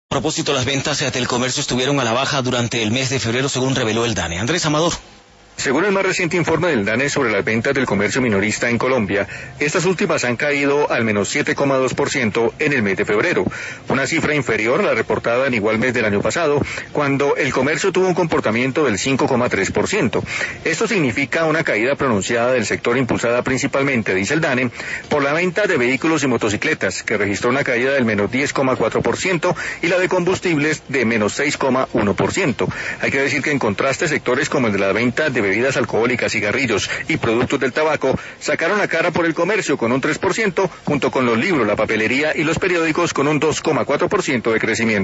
A propósito, las ventas del comercio estuvieron a la baja durante el mes de febrero, según reveló el DANE. Andrés Amador. Según el más reciente informe del DANE sobre las ventas del comercio minorista en Colombia, estas últimas han caído al menos 7,2% en el mes de febrero, una cifra inferior a la reportada en igual mes del año pasado, cuando el comercio tuvo un comportamiento del 5,3%. Esto significa una caída pronunciada del sector impulsada principalmente, dice el DANE, por la venta de vehículos y motocicletas, que registró una caída del menos 10,4%, y la de combustibles de menos 6,1%. Hay que decir que en contraste, sectores como el de la venta de bebidas alcohólicas, cigarrillos y productos del tabaco sacaron la cara por el comercio con un 3%, junto con los libros, la papelería y los periódicos con un 2,4% de crecimiento.